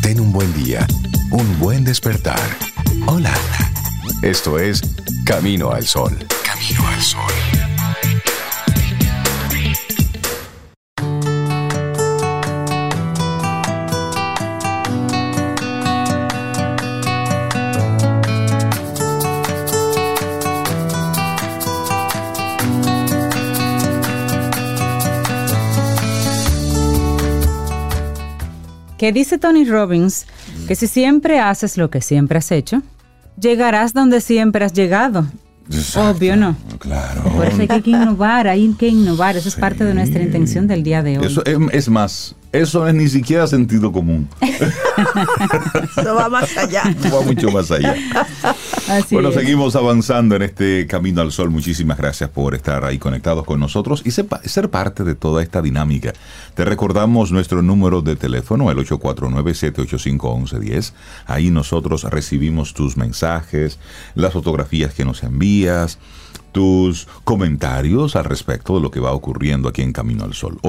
Ten un buen día, un buen despertar. Hola. Esto es Camino al Sol. Camino al Sol. Que dice Tony Robbins que si siempre haces lo que siempre has hecho, llegarás donde siempre has llegado. Exacto, obvio, ¿no? Claro. Por eso hay que innovar, Eso es parte de nuestra intención del día de hoy. Eso es más, eso no es ni siquiera sentido común. Eso va más allá. Va mucho más allá. Así bueno, es. seguimos avanzando en este Camino al Sol. Muchísimas gracias por estar ahí conectados con nosotros y ser parte de toda esta dinámica. Te recordamos nuestro número de teléfono, el 849-785-1110. Ahí nosotros recibimos tus mensajes, las fotografías que nos envías, tus comentarios al respecto de lo que va ocurriendo aquí en Camino al Sol.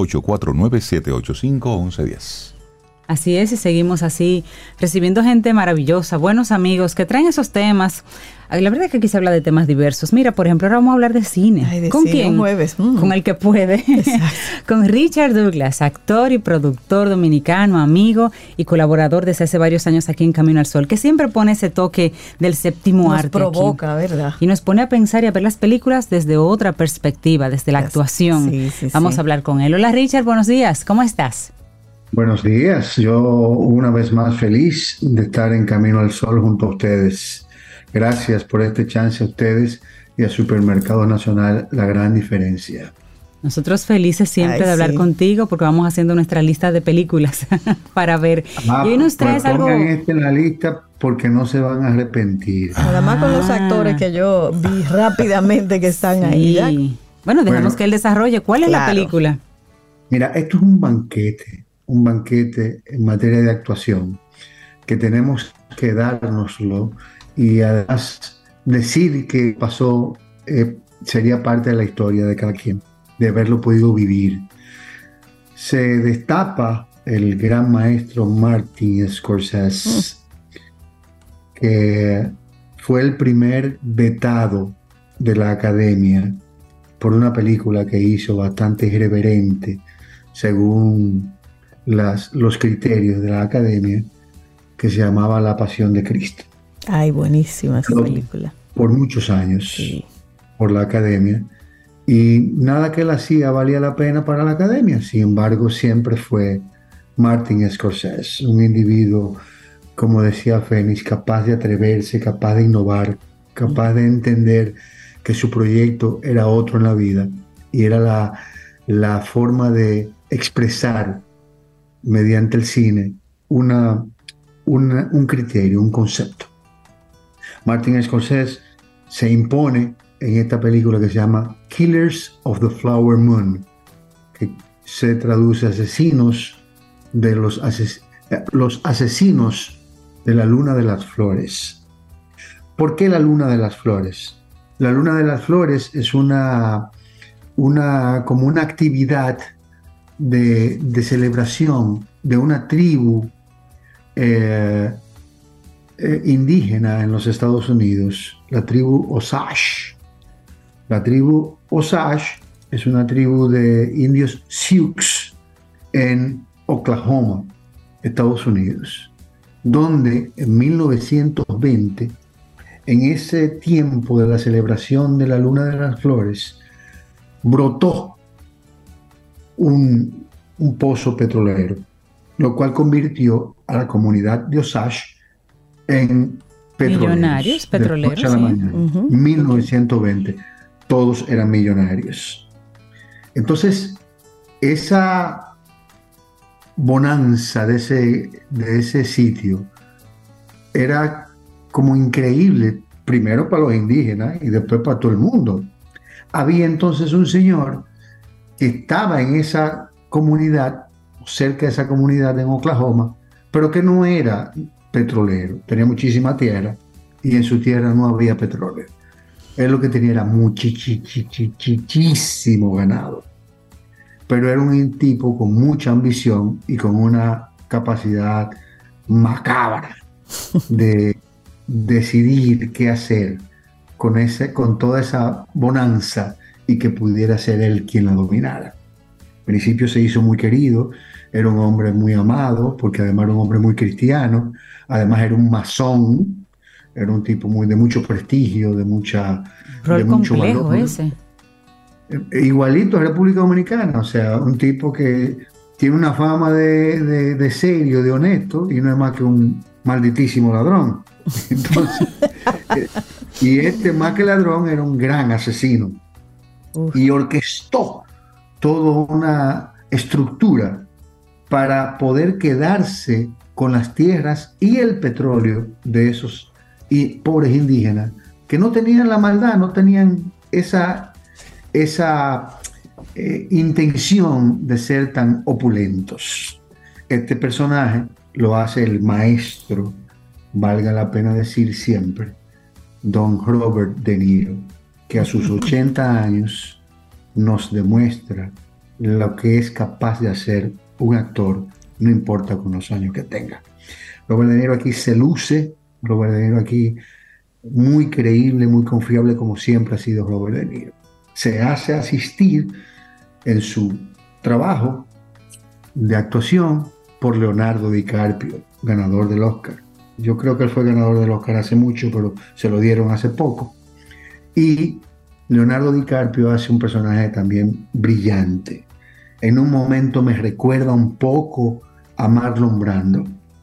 849-785-1110. Así es, y seguimos así, recibiendo gente maravillosa, buenos amigos que traen esos temas. La verdad es que aquí se habla de temas diversos. Mira, por ejemplo, ahora vamos a hablar de cine. Ay, de ¿Con cine, quién? un jueves. Con el que puede. Con Richard Douglas, actor y productor dominicano, amigo y colaborador desde hace varios años aquí en Camino al Sol, que siempre pone ese toque del séptimo arte. Nos provoca, aquí. ¿verdad? Y nos pone a pensar y a ver las películas desde otra perspectiva, desde la actuación. Sí, Vamos a hablar con él. Hola Richard, buenos días. ¿Cómo estás? Buenos días, yo una vez más feliz de estar en Camino al Sol junto a ustedes. Gracias por este chance a ustedes y a Supermercado Nacional La Gran Diferencia. Nosotros felices siempre de hablar contigo porque vamos haciendo nuestra lista de películas para ver. Y hoy nos traes algo. Pongan en la lista porque no se van a arrepentir. Nada más con los actores que yo vi rápidamente que están ahí. ¿Ya? Bueno, dejemos que él desarrolle. ¿Cuál es la película? Mira, esto es un banquete en materia de actuación, que tenemos que dárnoslo y además decir que pasó sería parte de la historia de cada quien, de haberlo podido vivir. Se destapa el gran maestro Martin Scorsese, que fue el primer vetado de la Academia por una película que hizo bastante irreverente, según los criterios de la Academia, que se llamaba La Pasión de Cristo. Ay, buenísima esa película. Por muchos años, por la Academia, y nada que él hacía valía la pena para la Academia. Sin embargo, siempre fue Martin Scorsese, un individuo, como decía Fénix, capaz de atreverse, capaz de innovar, capaz de entender que su proyecto era otro en la vida, y era la forma de expresar mediante el cine un criterio, un concepto. Martin Scorsese se impone en esta película que se llama Killers of the Flower Moon, que se traduce asesinos de los asesinos de la luna de las flores. ¿Por qué la luna de las flores? La luna de las flores es como una actividad de celebración de una tribu indígena en los Estados Unidos, la tribu Osage. La tribu Osage es una tribu de indios Sioux en Oklahoma, Estados Unidos, donde en 1920, en ese tiempo de la celebración de la Luna de las Flores, brotó un pozo petrolero, lo cual convirtió a la comunidad de Osage en petroleros. Millonarios, petroleros. De la mañana. 1920, todos eran millonarios. Entonces, esa bonanza de ese sitio era como increíble, primero para los indígenas y después para todo el mundo. Había entonces un señor que estaba en esa comunidad, cerca de esa comunidad en Oklahoma, pero que no era petrolero, tenía muchísima tierra y en su tierra no había petróleo. Él lo que tenía era muchísimo ganado, pero era un tipo con mucha ambición y con una capacidad macabra de decidir qué hacer con toda esa bonanza y que pudiera ser él quien la dominara. Al principio se hizo muy querido, era un hombre muy amado, porque además era un hombre muy cristiano, además era un masón, era un tipo de mucho prestigio, de mucho complejo valor. ese. Igualito a República Dominicana, o sea, un tipo que tiene una fama de serio, de honesto, y no es más que un malditísimo ladrón. Entonces, y más que ladrón, era un gran asesino. Y orquestó toda una estructura para poder quedarse con las tierras y el petróleo de esos pobres indígenas que no tenían la maldad, no tenían esa intención de ser tan opulentos. Este personaje lo hace el maestro, valga la pena decir siempre, don Robert De Niro, que a sus 80 años nos demuestra lo que es capaz de hacer un actor, no importa con los años que tenga. Robert De Niro aquí se luce, Robert De Niro aquí muy creíble, muy confiable, como siempre ha sido Robert De Niro. Se hace asistir en su trabajo de actuación por Leonardo DiCaprio, ganador del Oscar. Yo creo que él fue ganador del Oscar hace mucho, pero se lo dieron hace poco. Y Leonardo DiCaprio hace un personaje también brillante. En un momento me recuerda un poco a Marlon Brando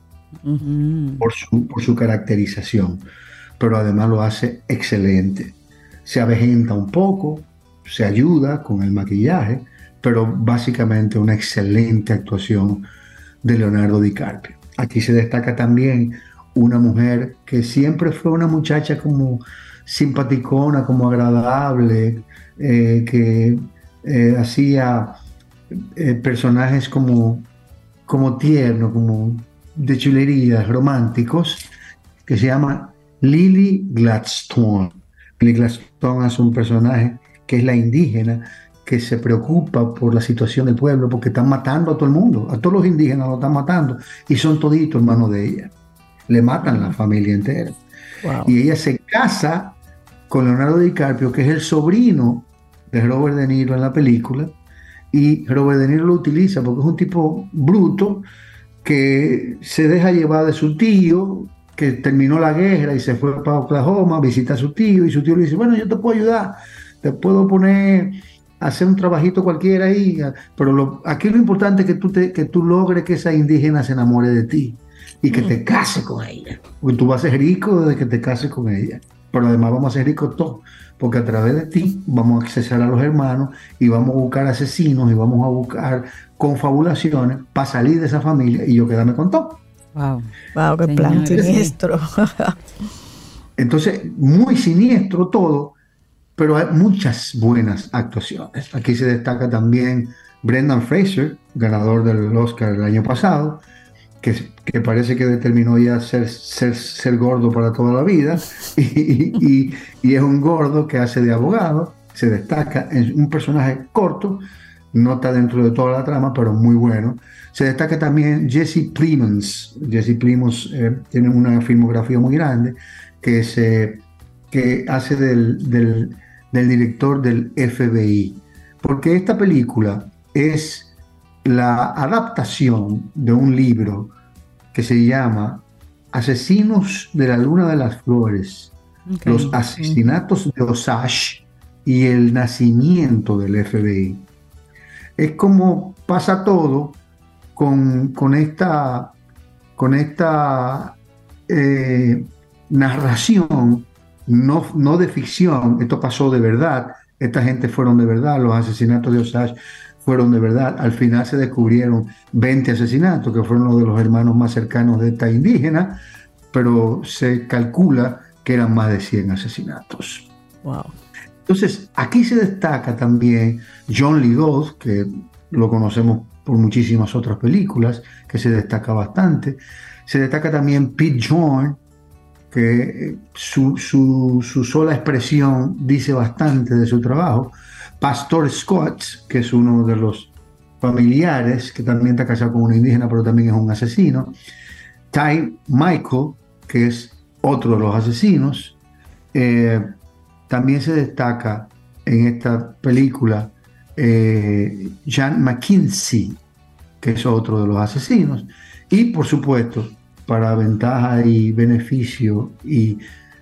por su caracterización, pero además lo hace excelente. Se avejenta un poco, se ayuda con el maquillaje, pero básicamente una excelente actuación de Leonardo DiCaprio. Aquí se destaca también una mujer que siempre fue una muchacha como simpaticona, como agradable, que hacía personajes como tiernos, como de chulerías, románticos, que se llama Lily Gladstone. Lily Gladstone es un personaje que es la indígena que se preocupa por la situación del pueblo, porque están matando a todo el mundo, a todos los indígenas los están matando, y son toditos hermanos de ella. Le matan la familia entera. Wow. Y ella se casa con Leonardo DiCaprio, que es el sobrino de Robert De Niro en la película, y Robert De Niro lo utiliza porque es un tipo bruto que se deja llevar de su tío, que terminó la guerra y se fue para Oklahoma a visitar a su tío, y su tío le dice, bueno, yo te puedo ayudar, te puedo poner a hacer un trabajito cualquiera ahí, pero aquí lo importante es que tú logres que esa indígena se enamore de ti y que te cases con ella, porque tú vas a ser rico desde que te cases con ella, pero además vamos a ser ricos todos, porque a través de ti vamos a accesar a los hermanos y vamos a buscar asesinos y vamos a buscar confabulaciones para salir de esa familia y yo quedarme con todo. Wow, qué plan siniestro. Entonces, muy siniestro todo, pero hay muchas buenas actuaciones. Aquí se destaca también Brendan Fraser, ganador del Oscar el año pasado, que parece que determinó ya ser gordo para toda la vida, y es un gordo que hace de abogado, se destaca, es un personaje corto, no está dentro de toda la trama, pero muy bueno. Se destaca también Jesse Plemons. Jesse Plemons tiene una filmografía muy grande, que hace del director del FBI, porque esta película es la adaptación de un libro que se llama Asesinos de la Luna de las Flores, los asesinatos de Osage y el nacimiento del FBI. Es como pasa todo con esta narración, no de ficción. Esto pasó de verdad, esta gente fueron de verdad, los asesinatos de Osage fueron de verdad. Al final se descubrieron 20 asesinatos, que fueron los de los hermanos más cercanos de esta indígena, pero se calcula que eran más de 100 asesinatos. Wow. Entonces, aquí se destaca también John Lithgow, que lo conocemos por muchísimas otras películas, que se destaca bastante. Se destaca también Pete Jorn, que su sola expresión dice bastante de su trabajo. Pastor Scott, que es uno de los familiares, que también está casado con una indígena, pero también es un asesino. Ty Michael, que es otro de los asesinos. También se destaca en esta película Jan McKinsey, que es otro de los asesinos. Y por supuesto, para ventaja y beneficio y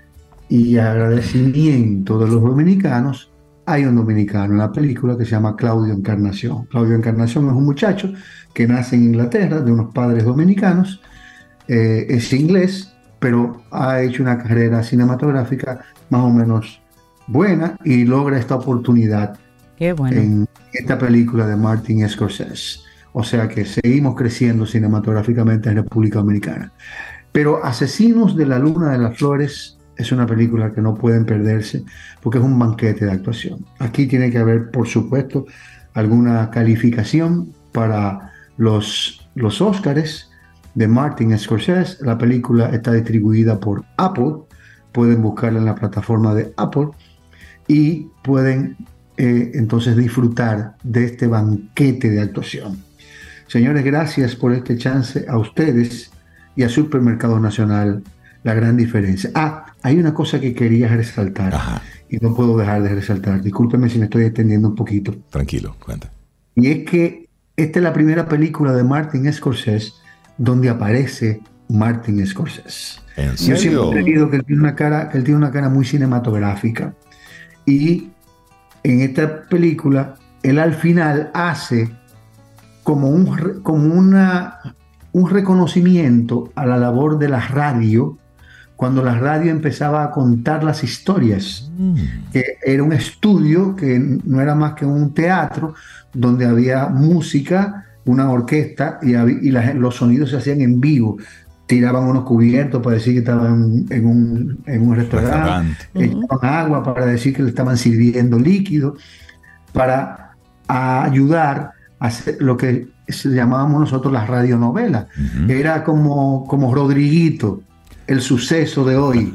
agradecimiento de los dominicanos, hay un dominicano en la película que se llama Claudio Encarnación. Claudio Encarnación es un muchacho que nace en Inglaterra de unos padres dominicanos, es inglés, pero ha hecho una carrera cinematográfica más o menos buena y logra esta oportunidad en esta película de Martin Scorsese. O sea que seguimos creciendo cinematográficamente en República Dominicana. Pero Asesinos de la Luna de las Flores es una película que no pueden perderse porque es un banquete de actuación. Aquí tiene que haber, por supuesto, alguna calificación para los Óscares de Martin Scorsese. La película está distribuida por Apple. Pueden buscarla en la plataforma de Apple y pueden entonces disfrutar de este banquete de actuación. Señores, gracias por este chance a ustedes y a Supermercado Nacional, La Gran Diferencia. Hay una cosa que quería resaltar. Ajá. Y no puedo dejar de resaltar. Discúlpeme si me estoy extendiendo un poquito. Tranquilo, cuenta. Y es que esta es la primera película de Martin Scorsese donde aparece Martin Scorsese. ¿En serio? Yo siempre he creído que él tiene una cara muy cinematográfica. Y en esta película, él al final hace como un reconocimiento a la labor de la radio, cuando la radio empezaba a contar las historias, que era un estudio que no era más que un teatro donde había música, una orquesta y los sonidos se hacían en vivo. Tiraban unos cubiertos para decir que estaban en un restaurante, echaban agua para decir que le estaban sirviendo líquido, para ayudar a hacer lo que llamábamos nosotros las radionovelas. Era como Rodriguito, el suceso de hoy.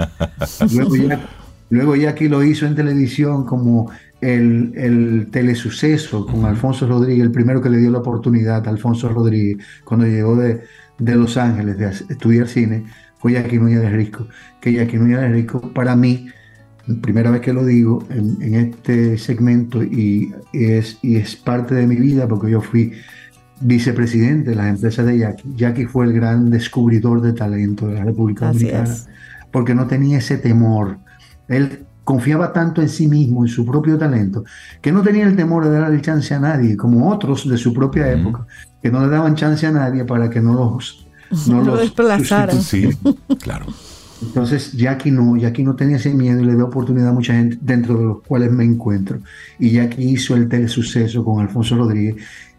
Luego ya aquí lo hizo en televisión como el telesuceso con Alfonso Rodríguez, el primero que le dio la oportunidad a Alfonso Rodríguez cuando llegó de Los Ángeles de estudiar cine, fue Jackie Núñez de Risco. Que Jackie Núñez de Risco, para mí, primera vez que lo digo en este segmento, y es parte de mi vida porque yo fui vicepresidente de las empresas de Jackie. Jackie fue el gran descubridor de talento de la República Dominicana, porque no tenía ese temor. Él confiaba tanto en sí mismo, en su propio talento, que no tenía el temor de darle chance a nadie, como otros de su propia época, que no le daban chance a nadie para que no los desplazaran. Sí, claro. Entonces Jackie no tenía ese miedo y le dio oportunidad a mucha gente, dentro de los cuales me encuentro. Y Jackie hizo el telesuceso con Alfonso Rodríguez.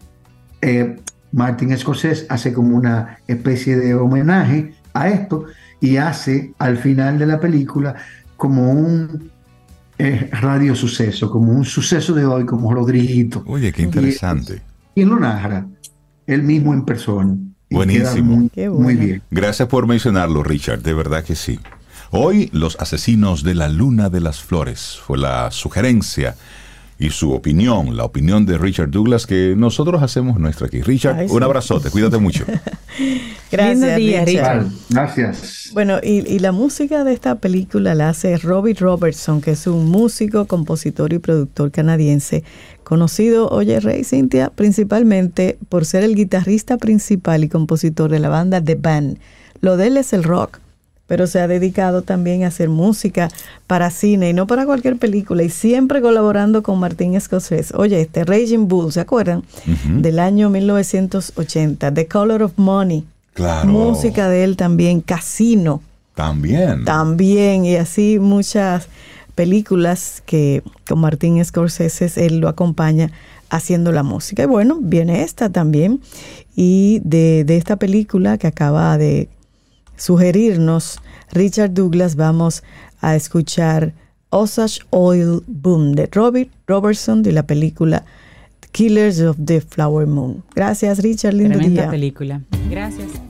Martin Scorsese hace como una especie de homenaje a esto y hace al final de la película como un radio suceso, como un suceso de hoy, como Rodriguito. Oye, qué interesante. ¿Quién lo narra? Él mismo en persona. Buenísimo. Muy bien. Gracias por mencionarlo, Richard, de verdad que sí. Hoy, Los Asesinos de la Luna de las Flores fue la sugerencia y su opinión, la opinión de Richard Douglas, que nosotros hacemos nuestra aquí. Richard, un abrazote, cuídate mucho. Gracias, Richard. Gracias. Bueno, y la música de esta película la hace Robbie Robertson, que es un músico, compositor y productor canadiense, conocido, oye, Rey, Cintia, principalmente por ser el guitarrista principal y compositor de la banda The Band. Lo de él es el rock, pero se ha dedicado también a hacer música para cine y no para cualquier película, y siempre colaborando con Martin Scorsese. Oye, Raging Bull, ¿se acuerdan? Del año 1980, The Color of Money. Claro. Música de él también, Casino. También, y así muchas películas que con Martin Scorsese él lo acompaña haciendo la música. Y bueno, viene esta también, y de esta película que acaba de sugerirnos Richard Douglas, vamos a escuchar Osage Oil Boom de Robbie Robertson, de la película Killers of the Flower Moon. Gracias, Richard, lindo Tremenda día. película. Gracias.